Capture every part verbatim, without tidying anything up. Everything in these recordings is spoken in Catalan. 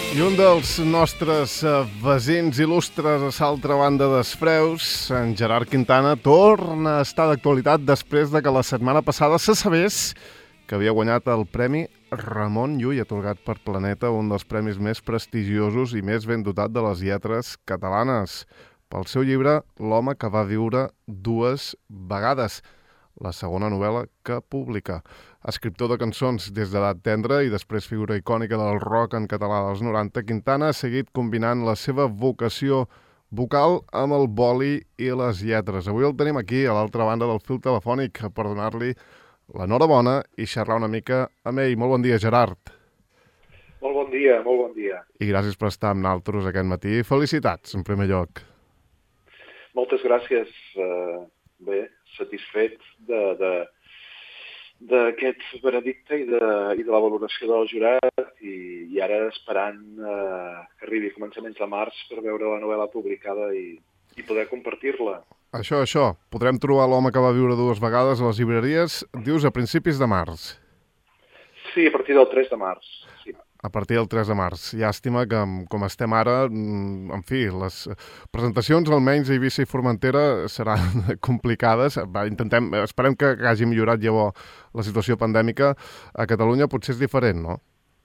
I un dels nostres eh, veïns il·lustres a l'altra banda dels Freus, en Gerard Quintana, torna a estar d'actualitat després de que la setmana passada se sabés que havia guanyat el Premi Ramon Llull, atorgat per Planeta, un dels premis més prestigiosos i més ben dotat de les lletres catalanes, pel seu llibre L'home que va viure dues vegades, la segona novel·la que publica. Escriptor de cançons des d'edat tendra i després figura icònica del rock en català dels noranta, Quintana ha seguit combinant la seva vocació vocal amb el boli i les lletres. Avui el tenim aquí, a l'altra banda del fil telefònic, per donar-li l'enhorabona i xerrar una mica amb ell. Molt bon dia, Gerard. Molt bon dia, molt bon dia. I gràcies per estar amb nosaltres aquest matí. Felicitats, en primer lloc. Moltes gràcies. Uh, bé, satisfet de, de, d'aquest veredicte i de, i de la valoració del jurat i, i ara esperant uh, que arribi a començaments de març per veure la novel·la publicada i, i poder compartir-la. Això, això. Podrem trobar L'home que va viure dues vegades a les llibreries, dius, a principis de març. Sí, a partir del tres de març, sí. A partir del tres de març. Llàstima que, com estem ara, en fi, les presentacions, almenys a Eivissa i Formentera, seran complicades. Va, intentem, esperem que hagi millorat llavors la situació pandèmica. A Catalunya potser és diferent, no?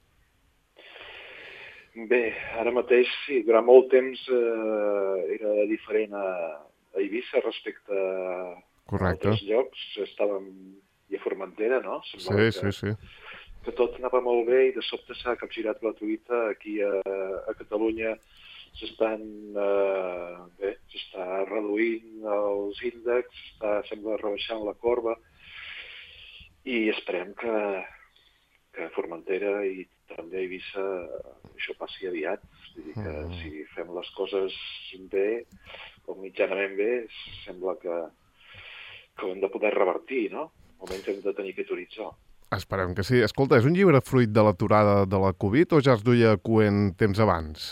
Bé, ara mateix sí. Durant molt temps eh, era diferent a, a Eivissa respecte a Correcte. altres llocs. Estàvem i a Formentera, no? Semblava sí, que... sí, sí. que tot anava molt bé i de sobte s'ha capgirat la truita. Aquí a, a Catalunya s'estan, eh, bé, s'està reduint els índexs, està, sembla, rebaixant la corba i esperem que, que a Formentera i també a Eivissa això passi aviat. Vull dir que mm. si fem les coses bé o mitjanament bé, sembla que, que ho hem de poder revertir, no? Almenys hem de tenir aquest horitzó. Esperem que sí. Escolta, és un llibre fruit de l'aturada de la Covid o ja es duia coent temps abans?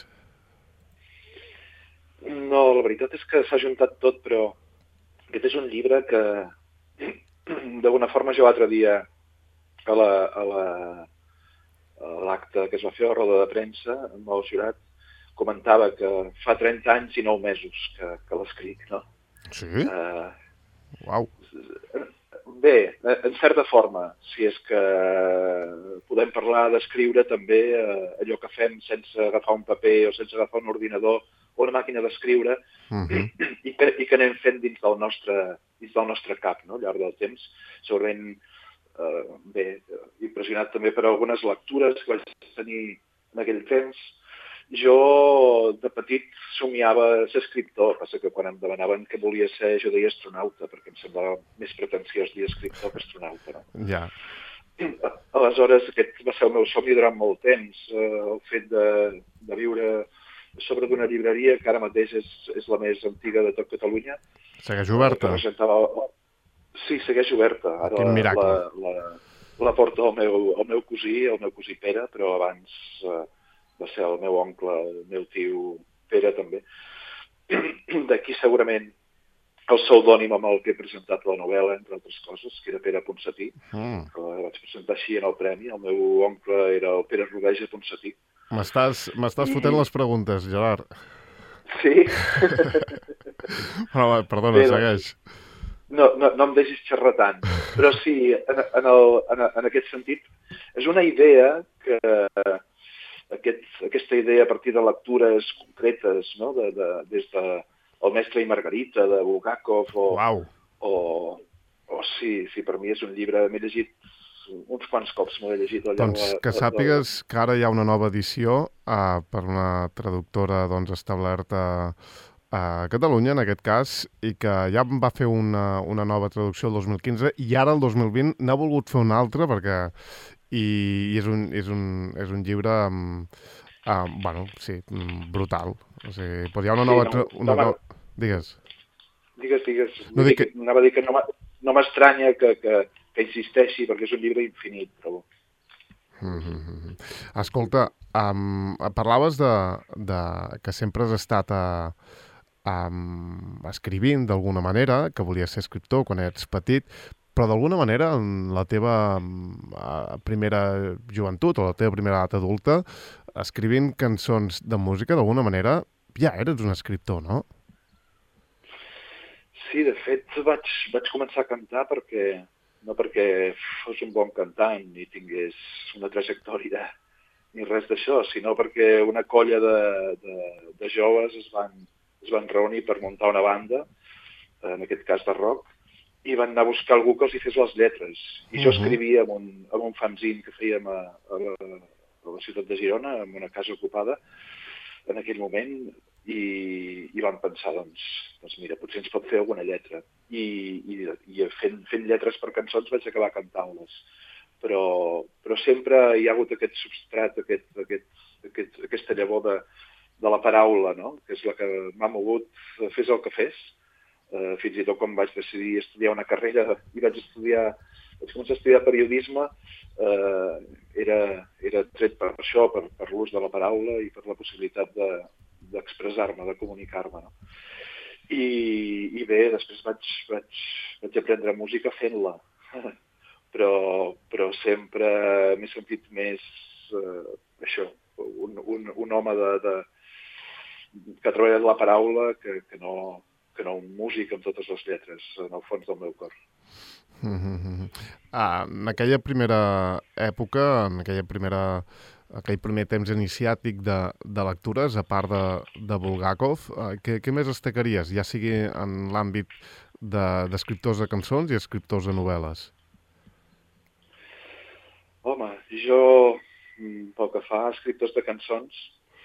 No, la veritat és que s'ha juntat tot, però aquest és un llibre que d'alguna forma jo l'altre dia a la, a la, a l'acte que es va fer a la roda de premsa amb el jurat comentava que fa trenta anys i nou mesos que, que l'escric, no? Sí? Uh, Uau. Bé, en certa forma, si és que podem parlar d'escriure també eh, allò que fem sense agafar un paper o sense agafar un ordinador o una màquina d'escriure uh-huh. i, que, i que anem fent dins del nostre, dins del nostre cap, no?, al llarg del temps. Segurament, eh, bé, impressionat també per algunes lectures que vaig tenir en aquell temps. Jo, de petit, somiava ser escriptor, passa que quan em demanaven què volia ser, jo deia astronauta, perquè em semblava més pretensiós dir escriptor que astronauta, no? Ja. Aleshores, aquest va ser el meu somni durant molt temps, eh, el fet de, de viure sobre d'una llibreria que ara mateix és, és la més antiga de tot Catalunya. Segueix oberta? Presentava... Sí, segueix oberta. Ara Quin miracle. La, la, la porta el meu, el meu cosí, el meu cosí Pere, però abans... Eh, va ser el meu oncle, el meu tio Pere també. D'aquí segurament el pseudònim amb el que he presentat la novel·la, entre altres coses, que era Pere Ponsatí, mm. que la vaig presentar així en el premi. El meu oncle era el Pere Rodeja Ponsatí. M'estàs m'estàs I... fotent les preguntes, Gerard. Sí? Però, perdona, Però, segueix. No, no, no em deixis xerrar tant. Però sí, en, en, el, en, en aquest sentit, és una idea que... Aquest, aquesta idea a partir de lectures concretes, no? de, de, des de El mestre i Margarita, de Bulgakov, o, wow. o, o sí, sí, per mi és un llibre, m'he llegit uns quants cops, m'ho he llegit. Doncs la, que sàpigues la... que ara hi ha una nova edició uh, per una traductora doncs, establerta a Catalunya, en aquest cas, i que ja va fer una, una nova traducció el dos mil quinze, i ara el dos mil vint n'ha volgut fer una altra, perquè i és un, és un, és un llibre um, uh, bueno, sí, brutal. O sigui, però hi ha una nova... Sí, no, una no, nova... Digues. Digues, digues. No dic que... Anava a dir que no m'estranya que, que, que insisteixi, perquè és un llibre infinit, trobo. Mm-hmm. Escolta, um, parlaves de, de que sempre has estat a, um, escrivint d'alguna manera, que volies ser escriptor quan ets petit, però d'alguna manera en la teva uh, primera joventut o la teva primera edat adulta escrivint cançons de música, d'alguna manera, ja eres un escriptor, no? Sí, de fet, vaig, vaig començar a cantar perquè no perquè fos un bon cantant ni tingués una trajectòria ni res d'això, sinó perquè una colla de, de, de joves es van, es van reunir per muntar una banda, en aquest cas de rock, i van anar a buscar algú que els hi fes les lletres. I uh-huh. jo escrivia en un, en un fanzine que fèiem a, a, la, a la ciutat de Girona, en una casa ocupada, en aquell moment, i, i vam pensar, doncs, doncs mira, potser ens pot fer alguna lletra. I, i, i fent, fent lletres per cançons vaig acabar cantant-les. Però, però sempre hi ha hagut aquest substrat, aquest, aquest, aquest, aquesta llavor de, de la paraula, no? Que és la que m'ha mogut, fes el que fes. Uh, fins i tot quan vaig decidir estudiar una carrera i vaig estudiar, vaig començar a estudiar periodisme, uh, era, era tret per això, per, per l'ús de la paraula i per la possibilitat de, d'expressar-me, de comunicar-me. No? I, I bé, després vaig, vaig, vaig aprendre música fent-la, però, però sempre m'he sentit més uh, això, un, un, un home de, de, que ha treballat la paraula que, que no... que no un músic amb totes les lletres en el fons del meu cor. Mm-hmm. Ah, en aquella primera època, en aquella primera, aquell primer temps iniciàtic de, de lectures, a part de, de Bulgakov, eh, què, què més destacaries, ja sigui en l'àmbit d'escriptors de, de cançons i escriptors de novel·les? Home, jo, pel que fa a escriptors de cançons,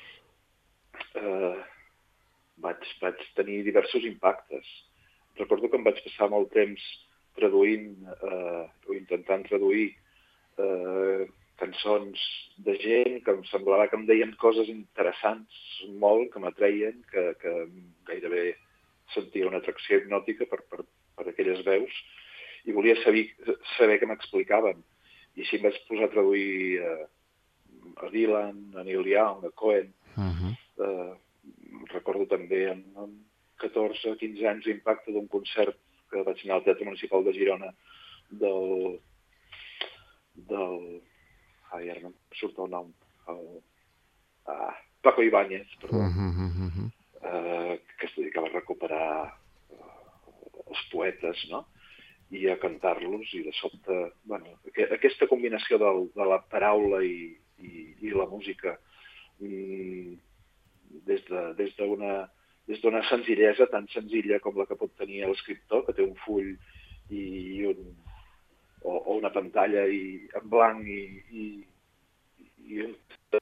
eh, Vaig, vaig tenir diversos impactes. Recordo que em vaig passar molt temps traduint eh, o intentant traduir eh, cançons de gent que em semblava que em deien coses interessants molt, que m'atreien, que, que gairebé sentia una atracció hipnòtica per, per, per aquelles veus i volia saber, saber què m'explicaven. I així em vaig posar a traduir eh, a Dylan, a Neil Young, a Cohen, uh-huh. eh, recordo també amb catorze o quinze anys l'impacte d'un concert que vaig anar al Teatre Municipal de Girona del... del... ai, ara no em surt el nom. El, ah, Paco Ibáñez, perdó. Uh-huh, uh-huh. Eh, que es dedicava a recuperar eh, els poetes, no? I a cantar-los, i de sobte... Bueno, aquesta combinació del, de la paraula i, i, i la música... Mm, des d'una de, des d'una senzillesa tan senzilla com la que pot tenir l'escriptor, que té un full i, i un, o, o una pantalla i, en blanc i, i, i un,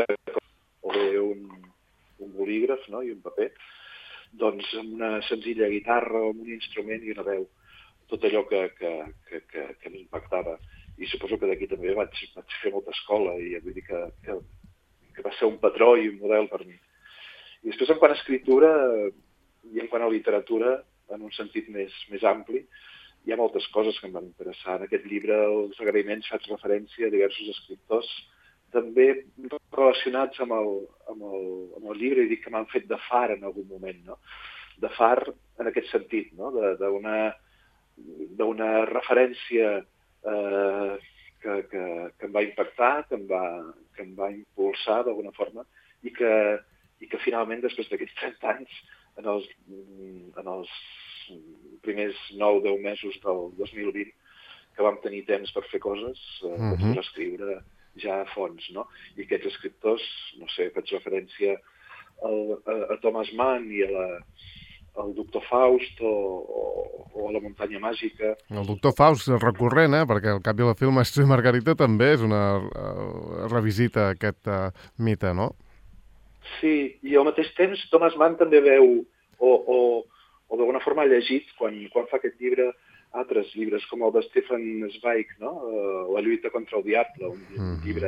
o bé un, un bolígraf, no? I un paper, doncs amb una senzilla guitarra o amb un instrument i una veu, tot allò que, que, que, que, que m'impactava. I suposo que d'aquí també vaig, vaig fer molta escola i vull dir que, que, que va ser un patró i un model per mi. I després, en quant a escriptura i en quant a literatura, en un sentit més, més ampli, hi ha moltes coses que em van interessar. En aquest llibre, els agraïments, faig referència a diversos escriptors, també relacionats amb el, amb el, amb el llibre, i dic que m'han fet de far en algun moment, no? De far en aquest sentit, no? D'una d'una referència eh, que, que, que em va impactar, que em va, que em va impulsar d'alguna forma, i que i que finalment, després d'aquests trenta anys, en els, en els primers nou o deu mesos del dos mil vint, que vam tenir temps per fer coses, eh, uh-huh. vaig poder escriure ja a fons, no? I aquests escriptors, no sé, faig referència al, a, a Thomas Mann i a la, al doctor Faust o, o, o a la muntanya màgica. El doctor Faust és recurrent, eh? Perquè al cap i a la fi el Mestre i Margarita també és una uh, revisita a aquest uh, mite, no? Sí, i al mateix temps Thomas Mann també veu o, o, o d'alguna forma ha llegit quan, quan fa aquest llibre altres llibres com el de Stefan Zweig, no? Uh, La lluita contra el diable, un, un llibre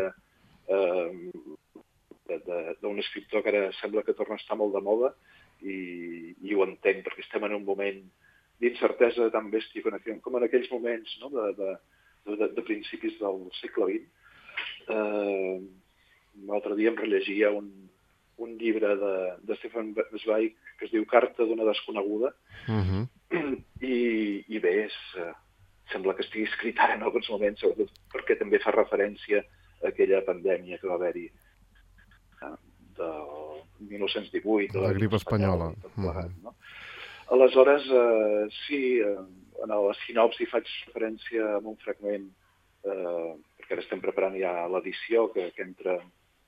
uh, d'un escriptor que ara sembla que torna a estar molt de moda i, i ho entenc perquè estem en un moment d'incertesa tan bèstia com en aquells moments, no? de, de, de, de principis del segle vint. Uh, L'altre dia em rellegia un un llibre de, de Stefan Zweig que es diu Carta d'una desconeguda, uh-huh. I, i bé, és, uh, sembla que estigui escrit ara en alguns moments, sobretot perquè també fa referència a aquella pandèmia que va haver-hi uh, mil nou-cents divuit, la, la grip espanyola. I tot plegat, no? Aleshores, eh, sí, eh, en la sinopsi faig referència a un fragment, eh, perquè ara estem preparant ja l'edició que, que entra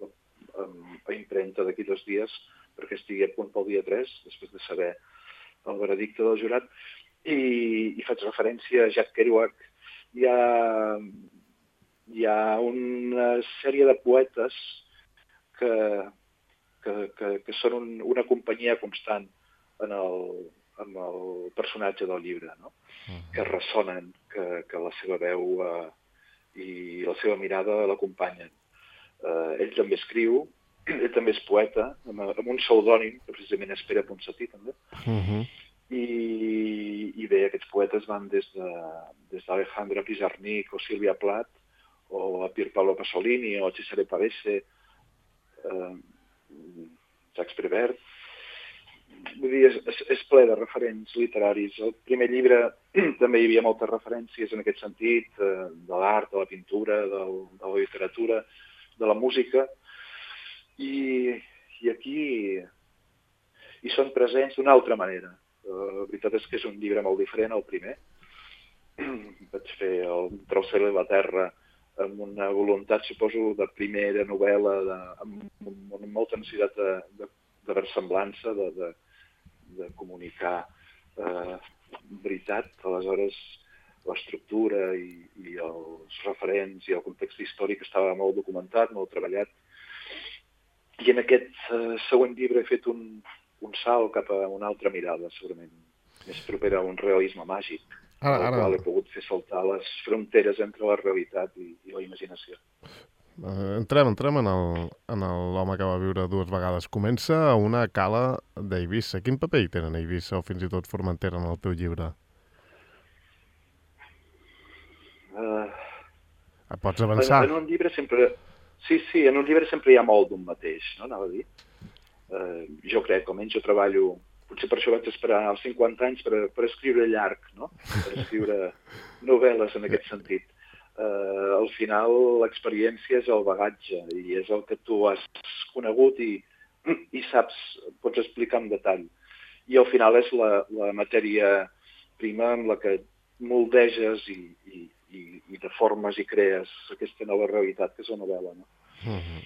a impremta d'aquí dos dies, perquè estigui a punt pel dia tres, després de saber el veredicte del jurat, i, i faig referència a Jack Kerouac. Hi ha, hi ha una sèrie de poetes que, que, que, que són un, una companyia constant en el, en el personatge del llibre, no? Uh-huh. Que ressonen, que, que la seva veu eh, i la seva mirada l'acompanyen. Eh, ell també escriu, ell també és poeta, amb, amb un pseudònim, que precisament és Pere Ponsatí, també. Uh-huh. I, I bé, aquests poetes van des de des d'Alejandra Pizarnik o Sílvia Plath, o a Pier Paolo Pasolini, o a Cesare Pavese, eh, Jacques Prévert. Vull dir, és, és, és ple de referents literaris. El primer llibre també hi havia moltes referències en aquest sentit, eh, de l'art, de la pintura, del, de la literatura, de la música, i, i aquí hi són presents d'una altra manera. La veritat és que és un llibre molt diferent al primer. Vaig fer el Entre el cel i la terra amb una voluntat, suposo, de primera novel·la, de, amb, amb molta necessitat de, de, de versemblança, de, de, de comunicar eh, veritat. Aleshores, l'estructura i, i els referents i el context històric estava molt documentat, molt treballat. I en aquest eh, següent llibre he fet un, un salt cap a una altra mirada, segurament més propera a un realisme màgic, ara, el ara... qual he pogut fer saltar les fronteres entre la realitat i, i la imaginació. Uh, entrem, entrem en el, en l'home que va viure dues vegades. Comença a una cala d'Eivissa. Quin paper hi tenen Eivissa o fins i tot Formentera en el teu llibre? Uh, Pots avançar? En, en un llibre sempre... Sí, sí, en un llibre sempre hi ha molt d'un mateix, no? Anava a dir. Uh, jo crec, almenys jo treballo... Potser per això vaig esperar als cinquanta anys per, per escriure llarg, no? Per escriure novel·les en aquest sentit. Uh, al final, l'experiència és el bagatge i és el que tu has conegut i, i saps, pots explicar en detall. I al final és la, la matèria prima amb la que moldeges i, i, i, i deformes i crees aquesta nova realitat que és la novel·la, no? Uh-huh.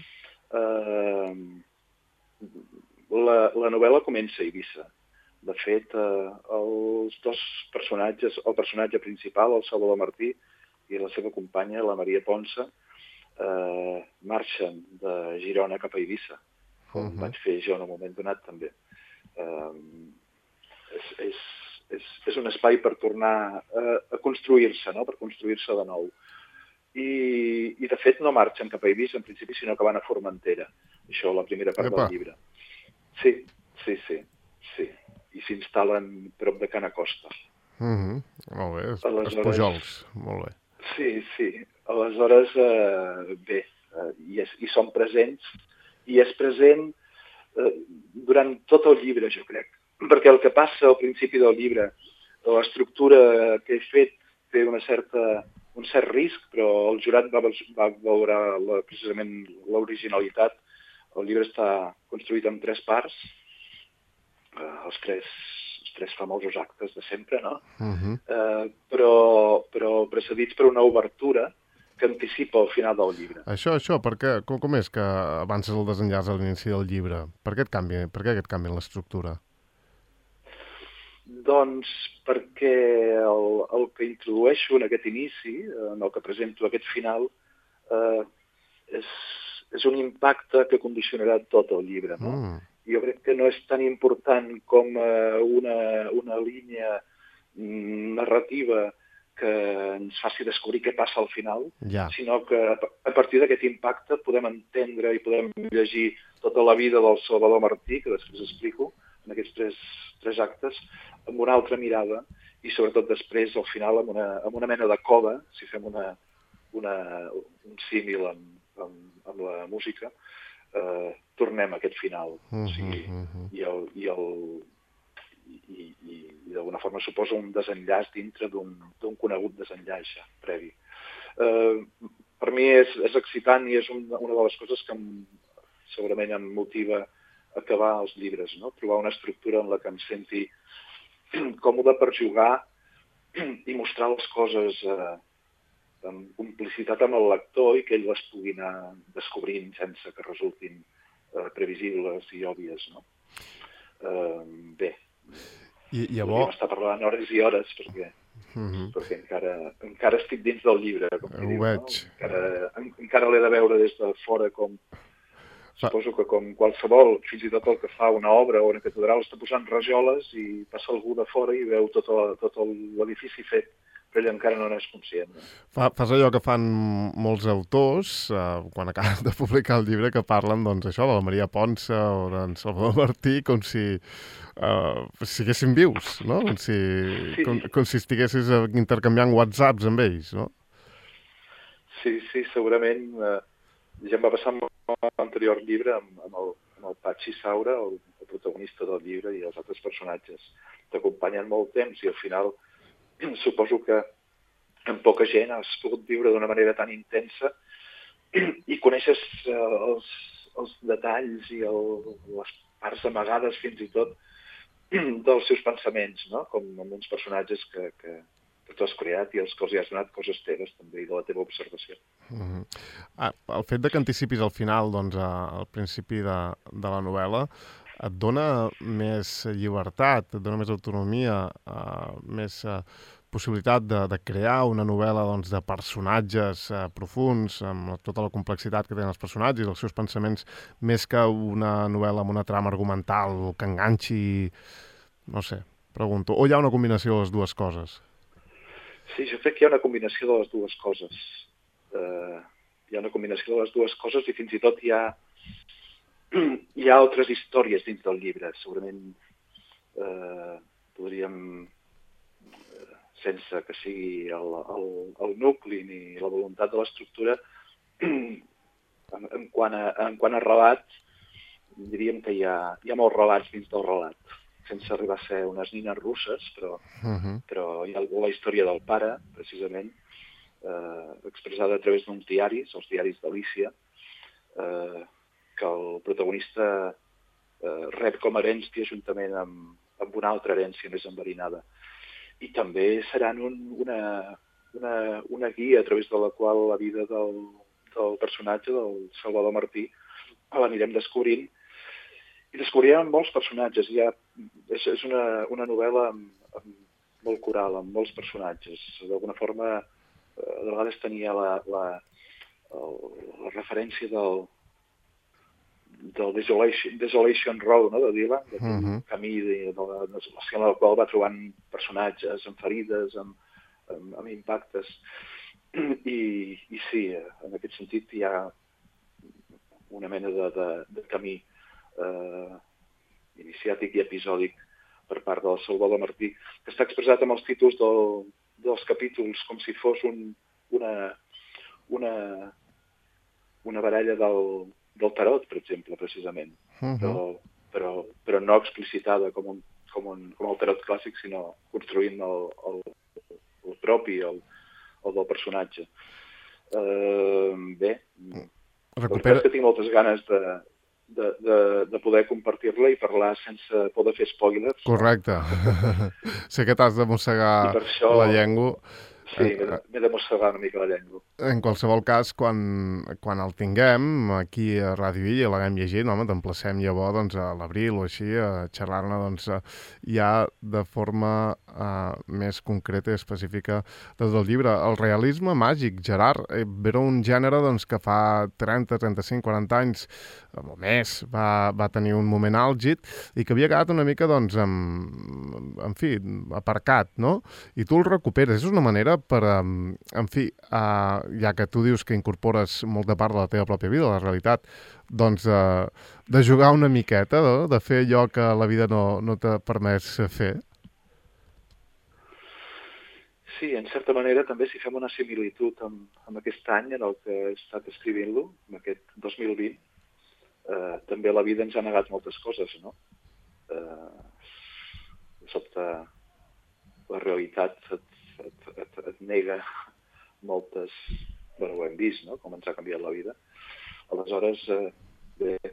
Uh, la, la novel·la comença a Eivissa. De fet, eh, els dos personatges, el personatge principal, el Salvador Martí, i la seva companya, la Maria Ponsa, eh, marxen de Girona cap a Eivissa, com uh-huh. vaig fer jo en un moment donat també. Eh, és, és, és, és un espai per tornar a, a construir-se, no? Per construir-se de nou. I, I de fet no marxen cap a Eivissa en principi, sinó que van a Formentera. Això, la primera part Epa. Del llibre. Sí, sí, sí, sí. I s'instal·len prop de Cana Costa. Uh-huh. Molt bé, els Pujols, molt bé. Sí, sí. Aleshores, eh, bé, eh, i, és, i són presents, i és present eh, durant tot el llibre, jo crec. Perquè el que passa al principi del llibre, l'estructura que he fet té una certa, un cert risc, però el jurat va, va valorar la, precisament l'originalitat. El llibre està construït en tres parts, eh, els, tres, els tres famosos actes de sempre, no? Uh-huh. eh, però, però precedits per una obertura que anticipa el final del llibre. Això, això, per què, com, com és que avances el desenllaç a l'inici del llibre? Per què et canvia, per què et canvia l'estructura? Doncs perquè el, el que introdueixo en aquest inici, en el que presento aquest final, eh, és, és un impacte que condicionarà tot el llibre, no? Mm. Jo crec que no és tan important com eh, una, una línia narrativa que ens faci descobrir què passa al final, ja. Sinó que a partir d'aquest impacte podem entendre i podem llegir tota la vida del Salvador Martí, que després explico, en aquests tres, tres actes, amb una altra mirada i sobretot després, al final, amb una, amb una mena de coda, si fem una, una, un símil amb, amb, amb la música, eh, tornem a aquest final. Uh-huh, o sigui, uh-huh. I, el, i, el, i, i, i d'alguna forma suposa un desenllaç dintre d'un conegut desenllaç ja, previ. Eh, per mi és, és excitant i és un, una de les coses que em, segurament em motiva acabar els llibres, no? Trobar una estructura en la que em senti còmode per jugar i mostrar les coses eh, amb complicitat amb el lector i que ell les pugui anar descobrint sense que resultin eh, previsibles i òbvies, no? Eh, bé, I, llavors... podríem estar parlant hores i hores perquè, uh -huh. perquè encara, encara estic dins del llibre, com que diu, no? Encara, en, encara l'he de veure des de fora com... Suposo que com qualsevol, fins i tot el que fa una obra o una catedral, està posant rajoles i passa algú de fora i veu tot, el, tot l'edifici fet, però ell encara no n'és conscient. No? Fa, fas allò que fan molts autors, eh, quan acaben de publicar el llibre, que parlen, doncs, això, de la Maria Ponsa o d'en Salvador Martí, com si eh, siguessin vius, no? Com si, sí. com, com si estiguessis intercanviant whatsapps amb ells, no? Sí, sí, segurament... Eh, ja em va passar amb l'anterior llibre, amb, amb, el, amb el Patxi Saura, el, el protagonista del llibre, i els altres personatges. T'acompanyen molt temps i al final suposo que amb poca gent has pogut viure d'una manera tan intensa i coneixes eh, els, els detalls i el, les parts amagades fins i tot dels seus pensaments, no? Com amb uns personatges que, que, que tu has creat i els que els hi has donat coses teves també i de la teva observació. Uh-huh. Ah, el fet de que anticipis al final, doncs, al principi de, de la novel·la, et dona més llibertat, et dona més autonomia, uh, més uh, possibilitat de, de crear una novel·la, doncs, de personatges uh, profuns, amb tota la complexitat que tenen els personatges, els seus pensaments, més que una novel·la amb una trama argumental que enganxi, no sé, pregunto. O hi ha una combinació de les dues coses? Sí, jo crec que hi ha una combinació de les dues coses. Uh, hi ha una combinació de les dues coses i fins i tot hi ha, hi ha altres històries dins del llibre. Segurament uh, podríem, uh, sense que sigui el, el, el nucli ni la voluntat de l'estructura, en, en, quant a, en quant a relat, diríem que hi ha, hi ha molts relats dins del relat, sense arribar a ser unes nines russes, però, uh-huh. però hi ha la història del pare, precisament, eh, expressada a través d'uns diaris, els diaris d'Alícia, eh, que el protagonista eh, rep com a herència juntament amb, amb una altra herència més enverinada. I també seran un, una, una, una guia a través de la qual la vida del, del personatge, del Salvador Martí, l'anirem descobrint. I descobrirem molts personatges. Ja, és, és una, una novel·la amb, amb molt coral, amb molts personatges. D'alguna forma, de vegades tenia la, la, la referència del, del Desolation, Desolation Road, no?, de Dylan, de uh-huh. camí de, de, la, de la en el qual va trobant personatges amb ferides, amb, amb, amb impactes. I, I sí, en aquest sentit hi ha una mena de, de, de camí eh, iniciàtic i episòdic per part del Salvador Martí, que està expressat amb els títols del, dels capítols com si fos un, una, una, una baralla del, del tarot, per exemple, precisament. Uh-huh. però, però, però no explicitada com, un, com, un, com el tarot clàssic, sinó construint el, el, el propi, el, el del personatge. Uh, bé, Recupera... que tinc moltes ganes de, de, de, de poder compartir-la i parlar sense poder fer spoilers. Correcte. Sé que t'has de mossegar això... la llengua. Sí, m'he de mossegar una mica la llengua. En qualsevol cas, quan, quan el tinguem aquí a Ràdio Illa, l'haguem llegit, home, t'emplacem llavors doncs, a l'abril o així, a xerrar-ne doncs, ja de forma uh, més concreta i específica des del llibre. El realisme màgic, Gerard, era un gènere doncs, que fa trenta, trenta-cinc, quaranta anys o més va, va tenir un moment àlgid i que havia quedat una mica, doncs, en, en fi, aparcat, no? I tu el recuperes. És una manera per, en fi, uh, ja que tu dius que incorpores molta part de la teva pròpia vida, la realitat, doncs uh, de jugar una miqueta, no? De fer allò que la vida no, no t'ha permès fer. Sí, en certa manera també si fem una similitud amb, amb aquest any en el que he estat escrivint-lo, en aquest dos mil vint, eh, també la vida ens ha negat moltes coses, no? Eh, de sobte la realitat et Et, et, et nega moltes... Bueno, ho hem vist, no?, com ens ha canviat la vida. Aleshores, eh, bé,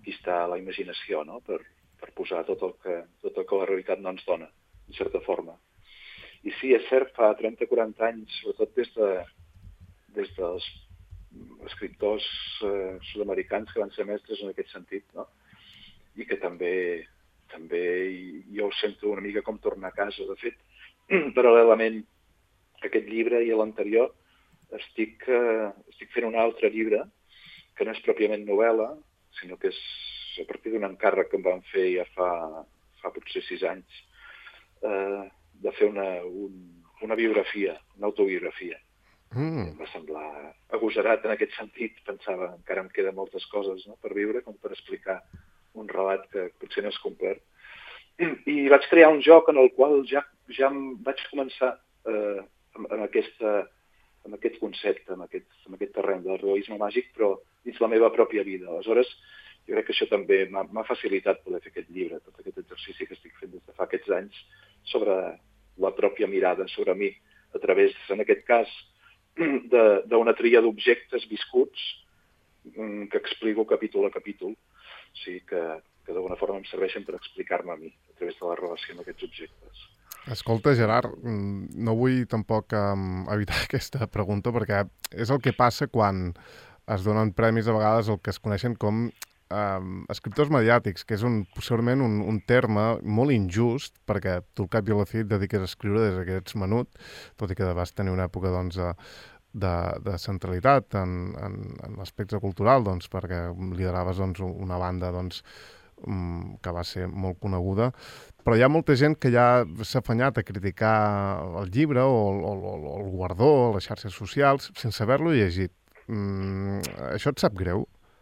aquí està la imaginació, no?, per, per posar tot el, que, tot el que la realitat no ens dona, en certa forma. I sí, és cert, fa trenta o quaranta anys, sobretot des, de, des dels escriptors eh, sud-americans que van ser mestres en aquest sentit, no?, i que també, també jo ho sento una mica com tornar a casa. De fet, paral·lelament a aquest llibre i a l'anterior, estic, eh, estic fent un altre llibre que no és pròpiament novel·la, sinó que és a partir d'un encàrrec que em van fer ja fa, fa potser sis anys, eh, de fer una, un, una biografia, una autobiografia. Mm. Em va semblar agosarat en aquest sentit, pensava, encara em queden moltes coses, no?, per viure, com per explicar un relat que potser no és complet. I vaig crear un joc en el qual ja, ja vaig començar eh, amb, amb, aquesta, amb aquest concepte, amb aquest, amb aquest terreny del realisme màgic, però dins la meva pròpia vida. Aleshores, jo crec que això també m'ha facilitat poder fer aquest llibre, tot aquest exercici que estic fent des de fa aquests anys sobre la pròpia mirada sobre mi, a través, en aquest cas, d'una tria d'objectes viscuts que explico capítol a capítol. O sigui que, que d'alguna forma em serveixen per explicar-me a mi, a través de la relació amb aquests objectes. Escolta, Gerard, no vull tampoc um, evitar aquesta pregunta, perquè és el que passa quan es donen premis a vegades el que es coneixen com um, escriptors mediàtics, que és un, possiblement un, un terme molt injust, perquè tu al cap i a la fi et dediques a escriure des que ets menut, tot i que vas tenir una època doncs, de, de, de centralitat en, en, en l'aspecte cultural, doncs, perquè lideraves doncs, una banda doncs, que va ser molt coneguda, però hi ha molta gent que ja s'ha afanyat a criticar el llibre o, o, o el guardó, les xarxes socials, sense haver-lo llegit. Mm, això et sap greu?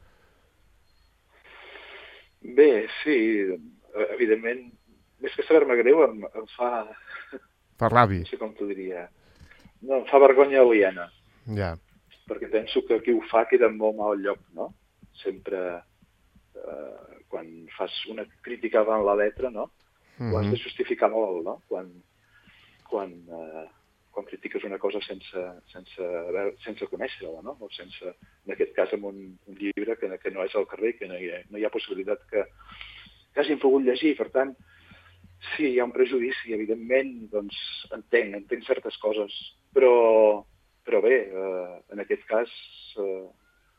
Bé, sí, evidentment, més que saber-me greu, em, em fa... Fa ràbia. No sé com t'ho diria. No, em fa vergonya aliena. Ja. Perquè penso que qui ho fa queda en molt mal lloc, no? Sempre, eh, quan fas una crítica davant la lletra, no? Mm-hmm. Ho has de justificar molt, no? Quan, quan, eh, quan critiques una cosa sense, sense, sense conèixer-la, no? O sense, en aquest cas, amb un, un llibre que, que no és al carrer, que no hi ha, no hi ha possibilitat que, que hagin pogut llegir. Per tant, sí, hi ha un prejudici, evidentment, doncs entenc, entenc certes coses, però, però bé, eh, en aquest cas, eh,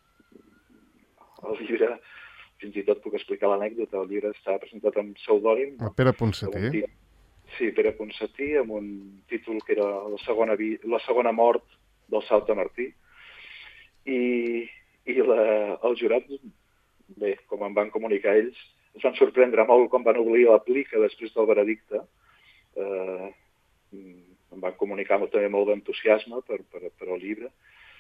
el llibre, fins i tot puc explicar l'anècdota, el llibre està presentat amb pseudònim. Pere Ponsatí. Sí, Pere Ponsatí, amb un títol que era La segona, vi... la segona mort del Salta Martí. I, i la, el jurat, bé, com em van comunicar ells, es van sorprendre molt quan van obrir la plica després del veredicte. Eh, em van comunicar també molt d'entusiasme per, per, per el llibre.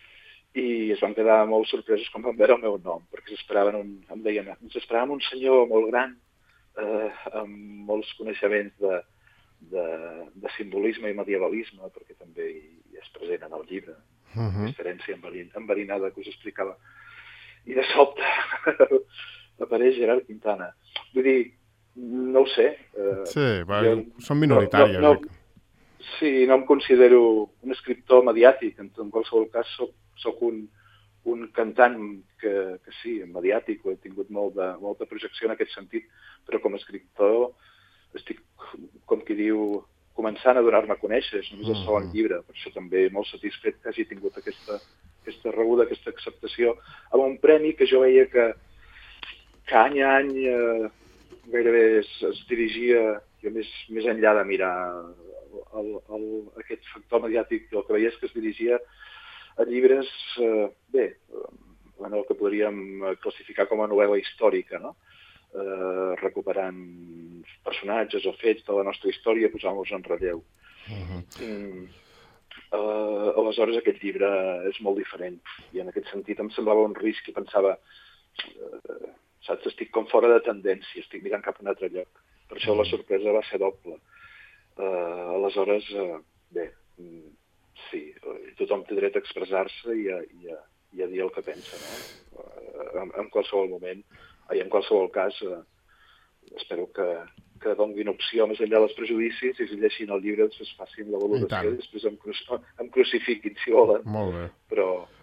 I es van quedar molt sorpresos quan van veure el meu nom, perquè s'esperaven un, em deien, ens esperàvem un senyor molt gran, eh, amb molts coneixements de, de, de simbolisme i medievalisme, perquè també hi és present en el llibre, uh-huh. La diferència enverinada que us explicava. I de sobte apareix Gerard Quintana. Vull dir, no ho sé. Eh, sí, va, jo, són minoritàries. No, no, no, sí, no em considero un escriptor mediàtic, en, en qualsevol cas soc Soc un, un cantant que, que sí, mediàtic, he tingut molt de, molta projecció en aquest sentit, però com a escriptor estic, com qui diu, començant a donar-me a conèixer, és només el segon llibre, per això també molt satisfet que hagi tingut aquesta, aquesta rebuda, aquesta acceptació, amb un premi que jo veia que, que any a any eh, gairebé es, es dirigia, jo més, més enllà de mirar el, el, aquest factor mediàtic, el que veia és que es dirigia a llibres, eh, bé, en el que podríem classificar com a novel·la històrica, no? Eh, recuperant personatges o fets de la nostra història, posant-los en relleu. Uh-huh. Mm, eh, aleshores, aquest llibre és molt diferent, i en aquest sentit em semblava un risc i pensava, eh, saps, estic com fora de tendència, estic mirant cap a un altre lloc. Per això la sorpresa va ser doble. Eh, aleshores, eh, bé, sí, tothom té dret a expressar-se i a, i, a, i a dir el que pensa, no? En, en qualsevol moment, i en qualsevol cas, eh, espero que, que donguin opció més enllà dels prejudicis i si llegeixin el llibre després facin la valoració i després em, cru em crucifiquin, si volen. Molt bé. Però,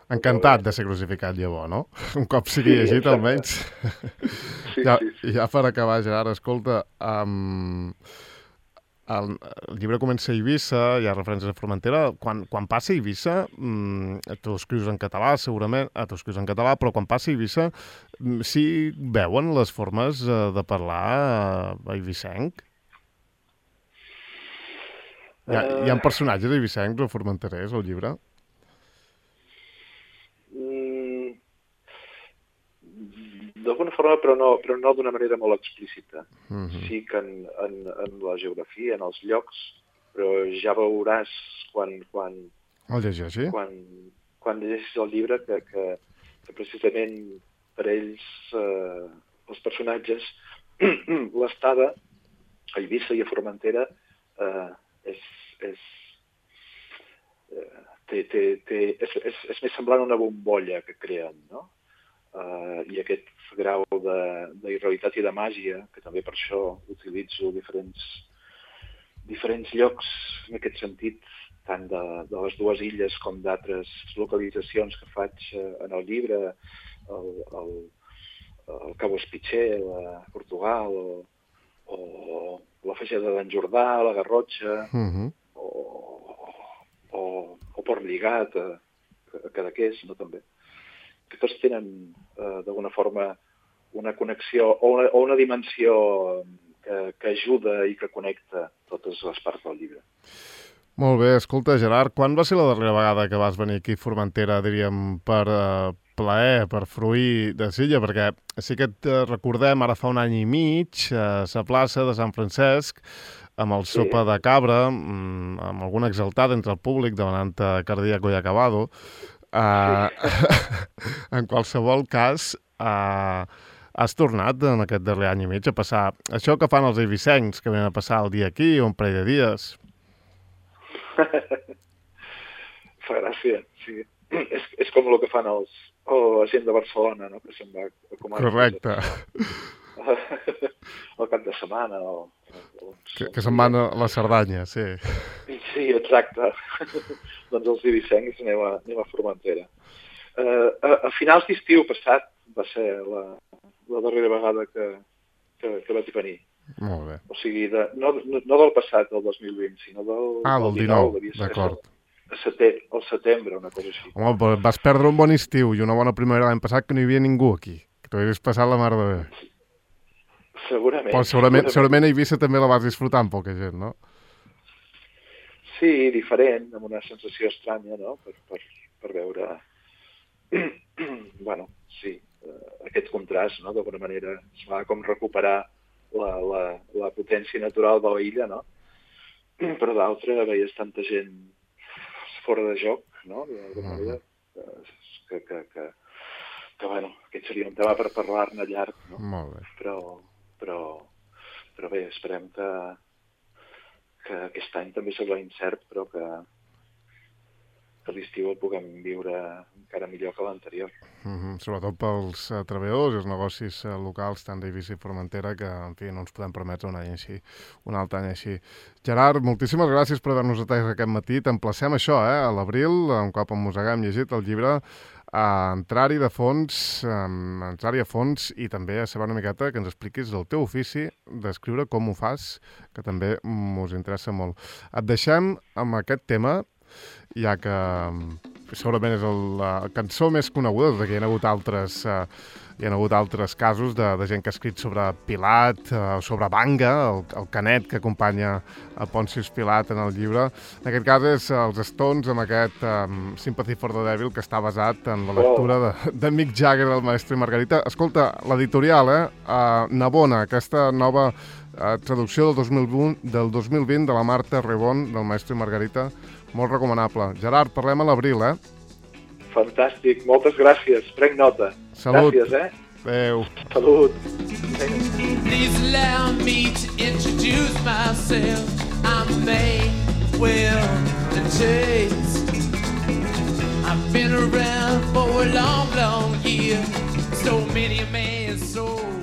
Encantat de ser crucificat, llavors, no? Un cop sigui llegit, sí, almenys. Sí, ja, sí, sí. ja per acabar, Gerard, escolta, um, el, el llibre comença a Eivissa, hi ha referències a Formentera. Quan, quan passa a Eivissa, um, tu escrius en català, segurament, ah, tu escrius en català, però quan passa a Eivissa, sí veuen les formes uh, de parlar uh, eivissenc? Hi ha, hi ha personatges eivissencs o formenterers al llibre? D'alguna forma, però no, però no d'una manera molt explícita. Uh-huh. Sí que en, en, en la geografia, en els llocs, però ja veuràs quan, quan, el llegeixi? quan, quan llegeixis el llibre que, que, que precisament per ells, eh, els personatges, l'estada a Eivissa i a Formentera eh, és, és, eh, té, té, té, és, és, és més semblant a una bombolla que creen, no? Uh, i aquest grau d'irrealitat i de màgia, que també per això utilitzo diferents, diferents llocs en aquest sentit, tant de, de les dues illes com d'altres localitzacions que faig uh, en el llibre, el, el, el Cabo Espitxer, a Portugal, o, o la Fageda d'en Jordà, la Garrotxa, uh-huh. o, o, o Port Lligat, a, a Cadaqués, no, també. Que tots tenen, eh, d'alguna forma, una connexió o una, o una dimensió que, que ajuda i que connecta totes les parts del llibre. Molt bé, escolta, Gerard, quan va ser la darrera vegada que vas venir aquí a Formentera, diríem, per uh, plaer, per fruir de Silla? Perquè sí que et recordem, ara fa un any i mig, a la plaça de Sant Francesc, amb el sopa sí. de cabra, amb algun exaltat entre el públic demanant cardíaco i acabado. Uh, en qualsevol cas, uh, has tornat en aquest darrer any i mig a passar això que fan els eivissencs, que venen a passar el dia aquí o un parell de dies. Fa gràcia, sí. És, és com el que fan els, oh, la gent de Barcelona, no? Que se'n va a comer. Correcte. El cap de setmana. O, o, que que se'n van a la Cerdanya, sí. Sí, exacte. Doncs els eivissencs anem a, anem a Formentera. Uh, a, a finals d'estiu passat va ser la, la darrera vegada que, que, que vaig venir. Molt bé. O sigui, de, no, no, no del passat, del dos mil vint, sinó del, ah, del dinou, dinou, d'acord. A setembre, al setembre, una cosa així. Home, però vas perdre un bon estiu i una bona primavera l'any passat que no hi havia ningú aquí, que t'ho havies passat la mar de bé. Segurament. Però segurament, segurament a Eivissa també la vas disfrutar amb poca gent, no? Sí, diferent, amb una sensació estranya, no?, per, per, per veure, bueno, sí, uh, aquest contrast, no?, d'alguna manera es va com recuperar la, la, la potència natural de la illa, no?, però d'altra veies tanta gent fora de joc, no?, d'alguna manera, que, que, que, que, bueno, aquest seria un tema per parlar-ne llarg, no? Molt bé. Però, però, però bé, esperem que que aquest any també serà incert, però que, que l'estiu el puguem viure encara millor que l'anterior. Mm-hmm. Sobretot pels uh, treballadors i els negocis uh, locals, tant d'Eivissa i Formentera, que, en fi, no ens podem permetre un any així, un altre any així. Gerard, moltíssimes gràcies per haver-nos atès aquest matí. T'emplacem això, eh, a l'abril, un cop en Mossegà hem llegit el llibre, a entrar-hi de fons, um, entrar-hi a fons i també a saber una miqueta que ens expliquis el teu ofici d'escriure, com ho fas, que també mos interessa molt. Et deixem amb aquest tema, ja que segurament és el, la cançó més coneguda, de que hi ha hagut altres, uh, hi ha hagut altres casos de, de gent que ha escrit sobre Pilat, uh, sobre Banga, el, el canet que acompanya a Pontius Pilat en el llibre. En aquest cas és els Stones amb aquest um, Sympathy for the Devil, que està basat en la lectura de, de Mick Jagger, el Maestro i Margarita. Escolta, l'editorial, eh? Uh, Navona, aquesta nova uh, traducció del dos mil vint, del dos mil vint de la Marta Rebon, del Maestro i Margarita, molt recomanable. Gerard, parlem a l'abril, eh? Fantàstic, moltes gràcies. Prenc nota. Salut. Gràcies, eh? Adéu. Salut. Please allow me to introduce myself. I'm a man with will and taste. I've been around for a long, long year. So many a man's soul